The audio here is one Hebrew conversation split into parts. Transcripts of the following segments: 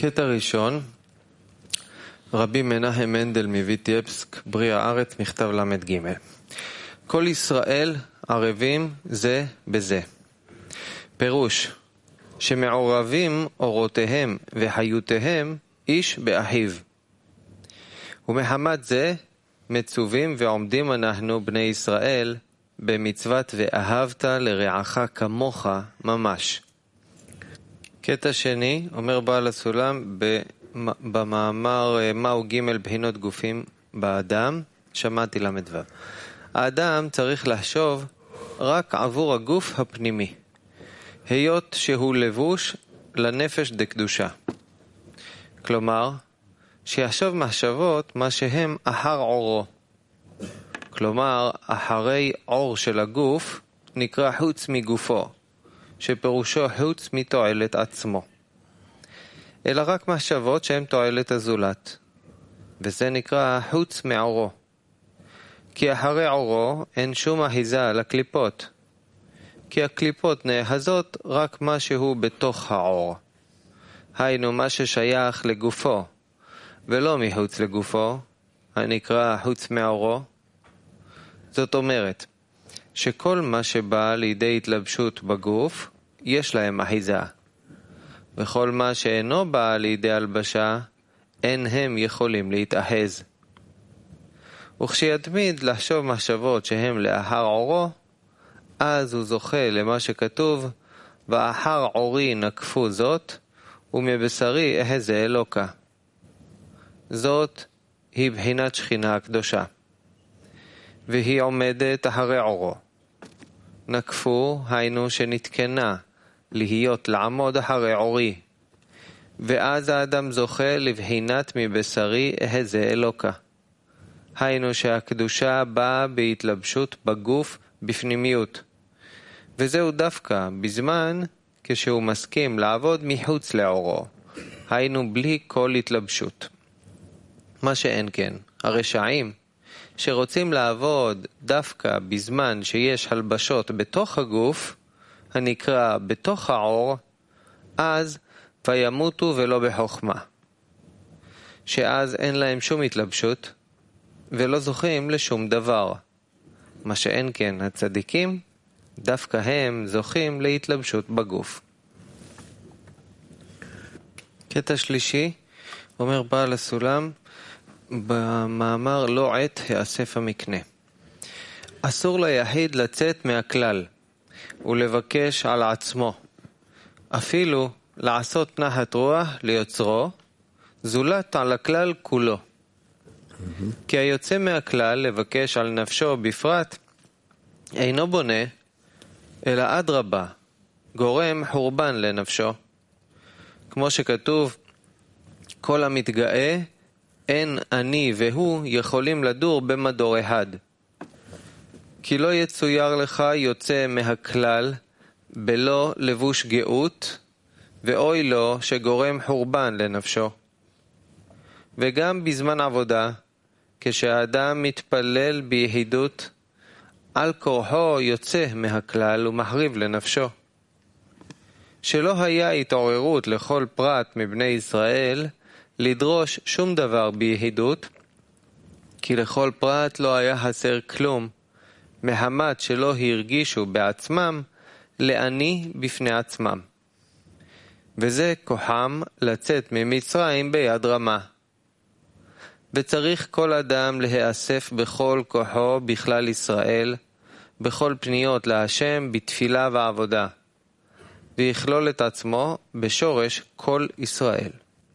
קטע ראשון, רבי מנחם מנדל מויטבסק, בריא הארץ, מכתב למד ג'. כל ישראל ערבים זה בזה. פירוש, שמעורבים אורותיהם וחיותיהם איש באחיו. ומחמת זה מצווים ועומדים אנחנו בני ישראל במצוות ואהבת לרעך כמוך ממש. קטע שני, אומר בעל הסולם במאמר מהו ג' בחינות גופים באדם, שמעתי למדו. האדם צריך לחשוב רק עבור הגוף הפנימי, היות שהוא לבוש לנפש דקדושה. כלומר, שיחשוב מחשבות מה שהם אחר עורו. כלומר, אחרי עור של הגוף נקרא חוץ מגופו, שפירושו חוץ מתועלת עצמו. אלא רק מחשבות שהן תועלת הזולת, וזה נקרא חוץ מעורו. כי אחרי עורו אין שום אחיזה על הקליפות, כי הקליפות נאחזות רק משהו בתוך העור. היינו מה ששייך לגופו, ולא מחוץ לגופו, הנקרא חוץ מעורו. זאת אומרת, שכל מה שבא לידי התלבשות בגוף, יש להם אחיזה. וכל מה שאינו בא לידי הלבשה, אין הם יכולים להתאחז. וכשיתמיד לחשוב מחשבות שהם לאחר עורו, אז הוא זוכה למה שכתוב, ואחר עורי נקפו זאת, ומבשרי אחזה אלוקה. זאת היא בחינת שכינה הקדושה, והיא עומדת אחרי עורו. נקפו היינו שנתקנה להיות לעמוד אחרי עורי, ואז האדם זוכה לבחינת מבשרי אחזה אלוקה. היינו שהקדושה באה בהתלבשות בגוף בפנימיות, וזהו דווקא בזמן כשהוא מסכים לעבוד מחוץ לעורו, היינו בלי כל התלבשות. מה שאין כן, הרשעים שרוצים לעבוד דווקא בזמן שיש הלבשות בתוך הגוף, הנקרא בתוך העור, אז וימותו ולא בחוכמה. שאז אין להם שום התלבשות, ולא זוכים לשום דבר. מה שאין כן, הצדיקים, דווקא הם זוכים להתלבשות בגוף. קטע שלישי, אומר בעל הסולם, במאמר לא עת האסף המקנה. אסור ליחיד לצאת מהכלל, ולבקש על עצמו, אפילו לעשות נחת רוח ליוצרו, זולת על הכלל כולו. כי היוצא מהכלל לבקש על נפשו בפרט, אינו בונה, אלא אדרבה, גורם חורבן לנפשו. כמו שכתוב, כל המתגאה, אין אני והוא יכולים לדור במדור אחד. כי לא יצויר לך יוצא מהכלל, בלא לבוש גאות, ואוי לו שגורם חורבן לנפשו. וגם בזמן עבודה, כשהאדם מתפלל ביחידות, על כורחו יוצא מהכלל ומחריב לנפשו. שלא היה התעוררות לכל פרט מבני ישראל לדרוש שום דבר ביחידות, כי לכל פרט לא היה חסר כלום, מחמת שלא הרגישו בעצמם לעני בפני עצמם. וזה כוחם לצאת ממצרים ביד רמה. וצריך כל אדם להיאסף בכל כוחו בכלל ישראל, בכל פניות להשם בתפילה ועבודה, ויכלול את עצמו בשורש כל ישראל.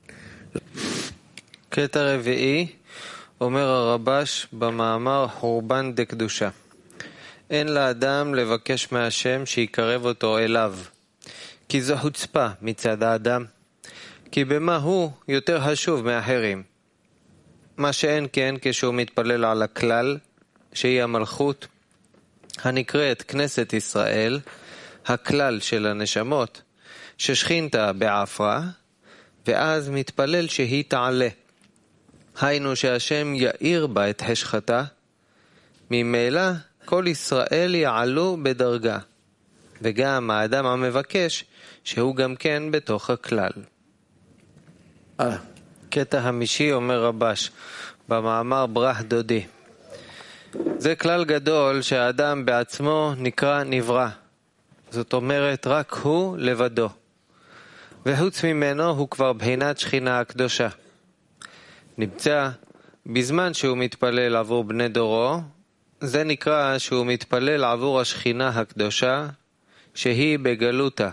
קטע רביעי, אומר הרבש במאמר חורבן דקדושה. אין לאדם לבקש מהשם שיקרב אותו אליו, כי זו חוצפה מצד האדם, כי במה הוא יותר חשוב מאחרים. מה שאין כן כשהוא מתפלל על הכלל, שהיא המלכות, הנקראת כנסת ישראל, הכלל של הנשמות, ששכינתה בעפרה, ואז מתפלל שהיא תעלה. היינו שהשם יאיר בה את חשכתה, ממילא כל ישראל יעלו בדרגה, וגם האדם המבקש שהוא גם כן בתוך הכלל. קטע חמישי אומר רבש במאמר ברח דודי. זה כלל גדול שהאדם בעצמו נקרא נברא. זאת אומרת רק הוא לבדו. וחוץ ממנו הוא כבר בחינת שכינה הקדושה. נמצא בזמן שהוא מתפלל עבור בני דורו, זה נקרא שהוא מתפלל עבור השכינה הקדושה שהיא בגלותה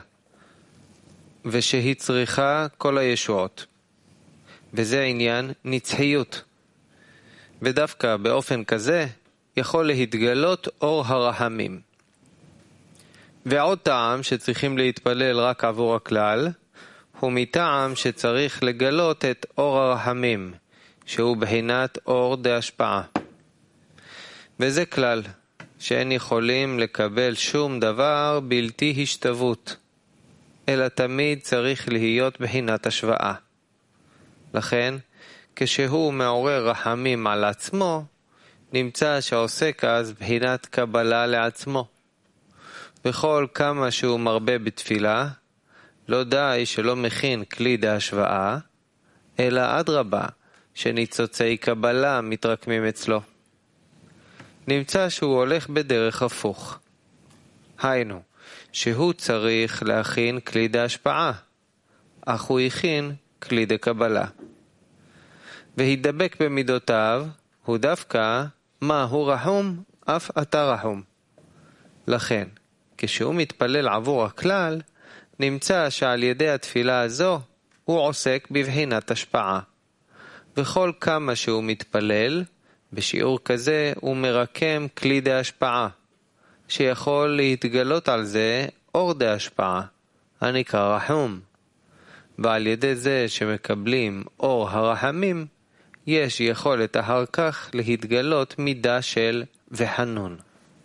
ושהיא צריכה כל הישועות. וזה עניין נצחיות. ודווקא באופן כזה יכול להתגלות אור הרחמים. ועוד טעם שצריכים להתפלל רק עבור הכלל, הוא מטעם שצריך לגלות את אור הרחמים, שהוא בחינת אור דהשפעה. וזה כלל, שאין יכולים לקבל שום דבר בלתי השתוות, אלא תמיד צריך להיות בחינת השוואה. לכן, כשהוא מעורר רחמים על עצמו, נמצא שעוסק אז בחינת קבלה לעצמו. בכל כמה שהוא מרבה בתפילה, לא די שלא מכין כלי דהשוואה, אלא אדרבה, שניצוצי קבלה מתרקמים אצלו. נמצא שהוא הולך בדרך הפוך. היינו, שהוא צריך להכין כלי דהשפעה, אך הוא הכין כלי דקבלה. והידבק במידותיו, הוא דווקא מה הוא רחום, אף אתה רחום. לכן, כשהוא מתפלל עבור הכלל, נמצא שעל ידי התפילה הזו, הוא עוסק בבחינת השפעה. וכל כמה שהוא מתפלל, בשיעור כזה הוא מרקם כלי דהשפעה, שיכול להתגלות על זה אור דהשפעה, הנקרא רחום. ועל ידי זה שמקבלים אור הרחמים, יש יכולת אחר כך להתגלות מידה של וחנון.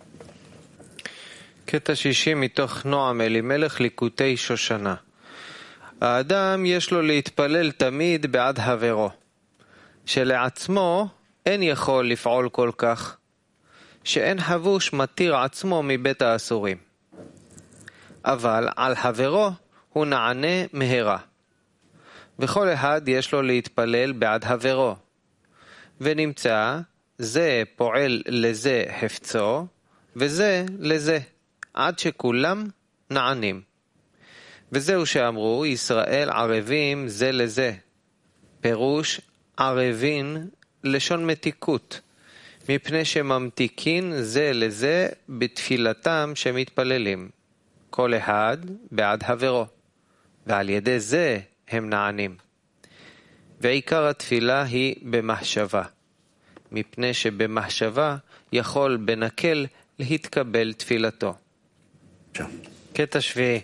קטע שישי מתוך נועם אלימלך ליקוטי שושנה. האדם יש לו להתפלל תמיד בעד חברו, שלעצמו אין יכול לפעול כל כך, שאין חבוש מתיר עצמו מבית האסורים. אבל על חברו הוא נענה מהרה. וכל אחד יש לו להתפלל בעד חברו. ונמצא, זה פועל לזה חפצו, וזה לזה, עד שכולם נענים. וזהו שאמרו, ישראל ערבים זה לזה. פירוש ערבין לשון מתיקות, מפני שממתיקין זה לזה בתפילתם שמתפללים. כל אחד בעד חברו, ועל ידי זה הם נענים. ועיקר התפילה היא במחשבה, מפני שבמחשבה יכול בנקל להתקבל תפילתו. קטע שביעי,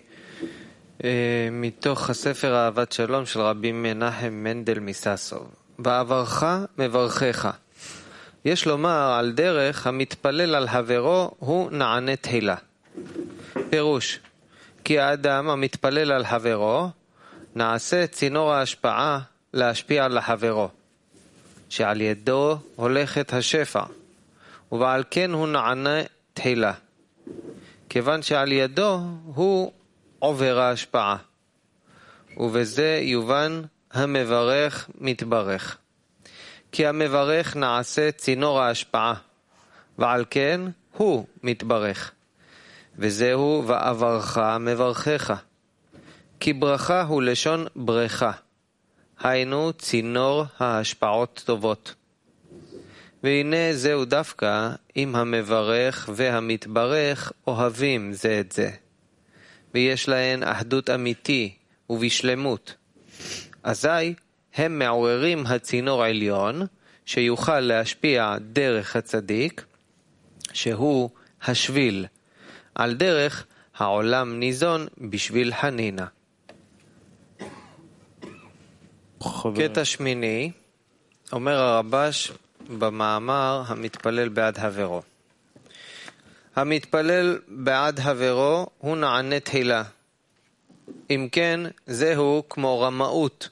מתוך הספר אהבת שלום של רבי מנחם מנדל מססוב. בעברך מברכך. יש לומר על דרך המתפלל על חברו הוא נענה תהילה. פירוש, כי האדם המתפלל על חברו נעשה צינור ההשפעה להשפיע על חברו, שעל ידו הולכת השפע, ועל כן הוא נענה תהילה, כיוון שעל ידו הוא עובר ההשפעה, ובזה יובן המברך מתברך. כי המברך נעשה צינור ההשפעה, ועל כן הוא מתברך. וזהו ועברך מברכך. כי ברכה הוא לשון ברכה, היינו צינור ההשפעות טובות. והנה זהו דווקא אם המברך והמתברך אוהבים זה את זה, ויש להן אחדות אמיתי ובשלמות. אזי הם מעוררים הצינור עליון שיוכל להשפיע דרך הצדיק, שהוא השביל, על דרך העולם ניזון בשביל חנינה. קטע שמיני, אומר הרבש במאמר המתפלל בעד חברו. המתפלל בעד חברו הוא נענה תהילה. אם כן, זהו כמו רמאות.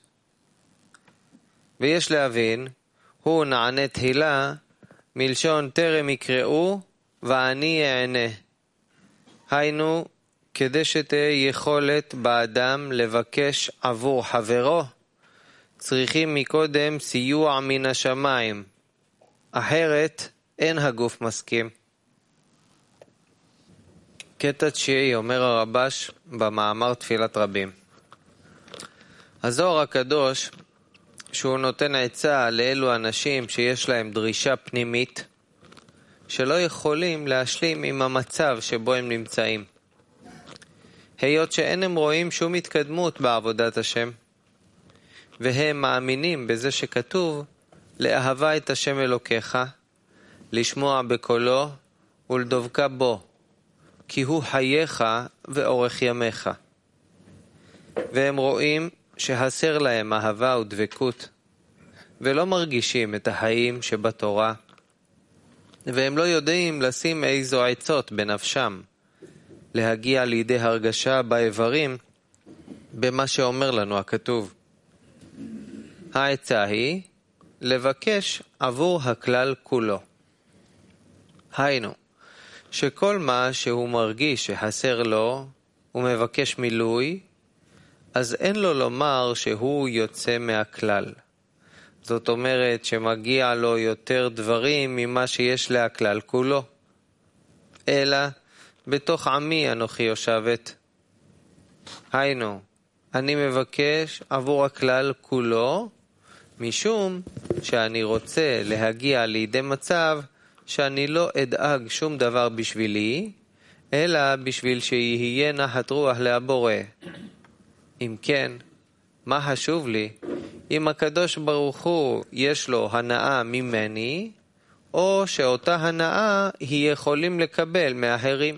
ויש להבין, הוא נענה תהילה מלשון טרם יקראו ואני אענה. היינו, כדי שתהיה יכולת באדם לבקש עבור חברו, צריכים מקודם סיוע מן השמיים, אחרת אין הגוף מסכים. קטע תשיעי, אומר הרבש במאמר תפילת רבים. הזוהר הקדוש, שהוא נותן עצה לאלו אנשים שיש להם דרישה פנימית, שלא יכולים להשלים עם המצב שבו הם נמצאים. היות שאין הם רואים שום התקדמות בעבודת השם, והם מאמינים בזה שכתוב, לאהבה את השם אלוקיך, לשמוע בקולו ולדבקה בו, כי הוא חייך ואורך ימיך. והם רואים שהסר להם אהבה ודבקות, ולא מרגישים את החיים שבתורה, והם לא יודעים לשים איזו עצות בנפשם, להגיע לידי הרגשה באיברים, במה שאומר לנו הכתוב. העצה היא לבקש עבור הכלל כולו. היינו, שכל מה שהוא מרגיש שחסר לו, הוא מבקש מילוי, אז אין לו לומר שהוא יוצא מהכלל. זאת אומרת שמגיע לו יותר דברים ממה שיש להכלל כולו. אלא בתוך עמי אנוכי יושבת. היינו, אני מבקש עבור הכלל כולו, משום שאני רוצה להגיע לידי מצב שאני לא אדאג שום דבר בשבילי, אלא בשביל שיהיה נחת רוח להבורא. אם כן, מה חשוב לי? אם הקדוש ברוך הוא יש לו הנאה ממני, או שאותה הנאה היא יכולים לקבל מאחרים.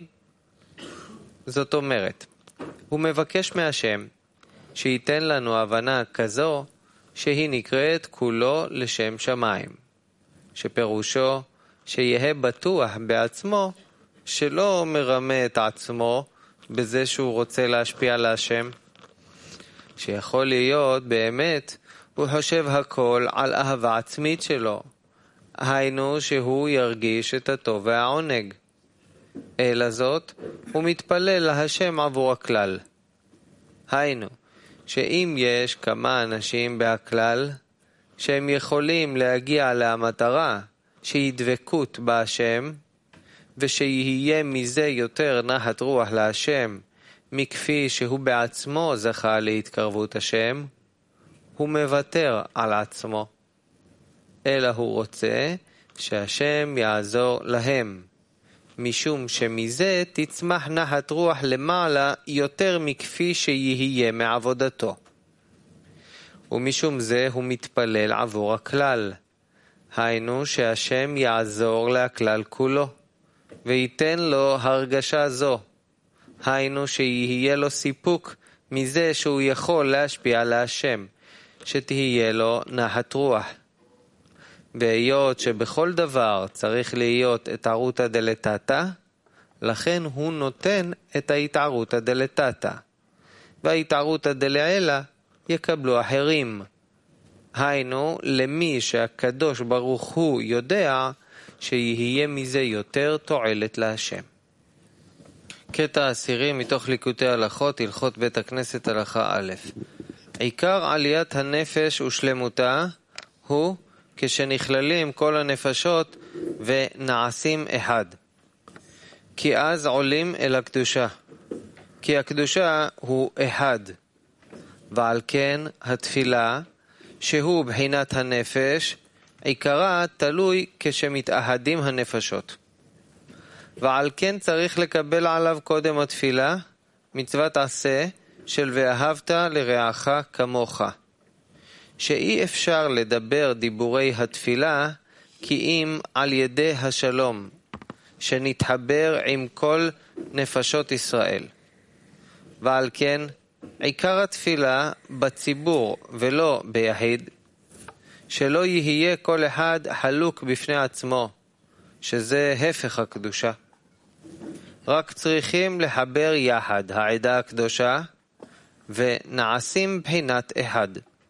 זאת אומרת, הוא מבקש מהשם שייתן לנו הבנה כזו שהיא נקראת כולו לשם שמיים, שפירושו שיהיה בטוח בעצמו שלא מרמה את עצמו בזה שהוא רוצה להשפיע על השם, שיכול להיות באמת הוא חושב הכל על אהבה עצמית שלו, היינו שהוא ירגיש את הטוב והעונג. אלא זאת הוא מתפלל להשם עבור הכלל. היינו שאם יש כמה אנשים בהכלל שהם יכולים להגיע למטרה שהיא דבקות בהשם, ושיהיה מזה יותר נחת רוח להשם מכפי שהוא בעצמו זכה להתקרבות השם, הוא מוותר על עצמו, אלא הוא רוצה שהשם יעזור להם, משום שמזה תצמח נחת רוח למעלה יותר מכפי שיהיה מעבודתו. ומשום זה הוא מתפלל עבור הכלל, היינו שהשם יעזור להכלל כולו, וייתן לו הרגשה זו, היינו שיהיה לו סיפוק מזה שהוא יכול להשפיע על השם, שתהיה לו נחת רוח. והיות שבכל דבר צריך להיות התערותא דלתתא, לכן הוא נותן את ההתערותא דלתתא, וההתערותא דלעילא יקבלו אחרים. היינו למי שהקדוש ברוך הוא יודע שיהיה מזה יותר תועלת להשם. קטע עשירי מתוך ליקוטי הלכות, הלכות בית הכנסת הלכה א'. עיקר עליית הנפש ושלמותה הוא כשנכללים כל הנפשות ונעשים אחד. כי אז עולים אל הקדושה. כי הקדושה הוא אחד. ועל כן התפילה, שהוא בחינת הנפש, עיקרה תלוי כשמתאחדים הנפשות. ועל כן צריך לקבל עליו קודם התפילה, מצוות עשה של ואהבת לרעך כמוך. שאי אפשר לדבר דיבורי התפילה כי אם על ידי השלום, שנתחבר עם כל נפשות ישראל. ועל כן עיקר התפילה בציבור ולא ביחיד, שלא יהיה כל אחד חלוק בפני עצמו, שזה הפך הקדושה. רק צריכים לחבר יחד העדה הקדושה ונעשים בחינת אחד.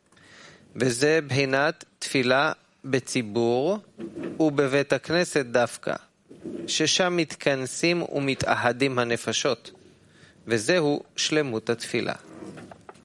וזה בחינת תפילה בציבור ובבית הכנסת דווקא, ששם מתכנסים ומתאחדים הנפשות, וזהו שלמות התפילה.